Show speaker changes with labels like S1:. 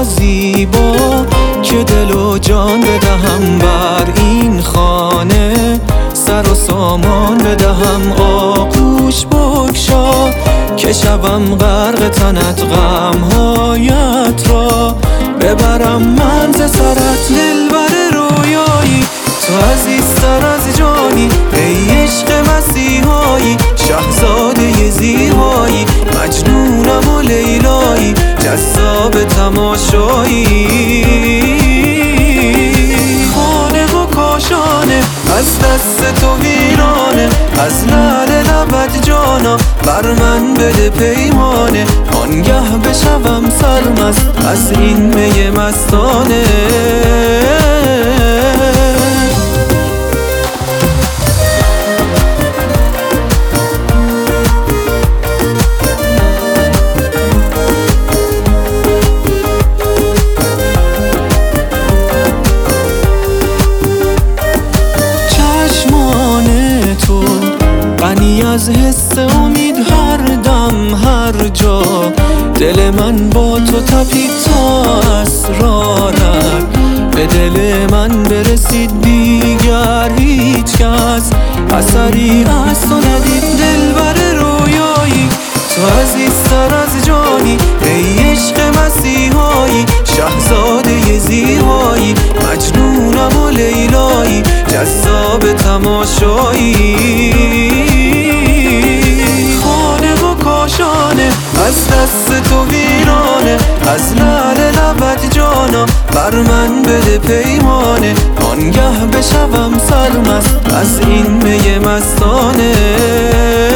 S1: زیبا که دل و جان بدهم بر این خانه، سر و سامان بدهم آغوش بگشا که شوم غرق تنت غمهایت را، ببرم من ز سرت دلبر رویایی، تو عزیزتر از جانی ای عشق مسیحایی، شهزاده زیبایی مجنونم و لیلایی، جذاب تماشایی. خانه و کاشانه از دست تو ویرانه، از لعل لبت جانا بر من بده پیمانه، آنگه بشوم سرمست از این می مستانه. غنی از حس امید هر دم هر جا، دل من با تو تپید تا اسرارت به دل من برسید، دیگر هیچ کس اثری از تو ندید. دلبر رویایی تو عزیزتر از جانی ای عشق مسیحایی، شهزاده زیبایی مجنونم و لیلایی، جذاب تماشایی. از دست تو ویرانه، از لعل لبت جانا بر من بده پیمانه، آنگه بشوم سرمست از این می مستانه.